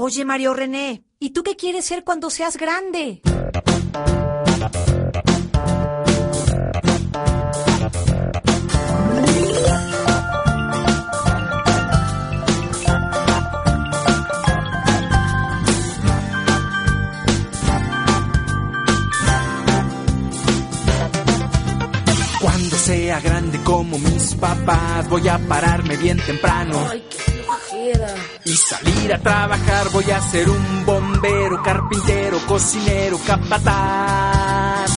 Oye, Mario René, ¿y tú qué quieres ser cuando seas grande? Cuando sea grande como mis papás, voy a pararme bien temprano. Ay, qué flojera. Y salir a trabajar, voy a ser un bombero, carpintero, cocinero, capataz.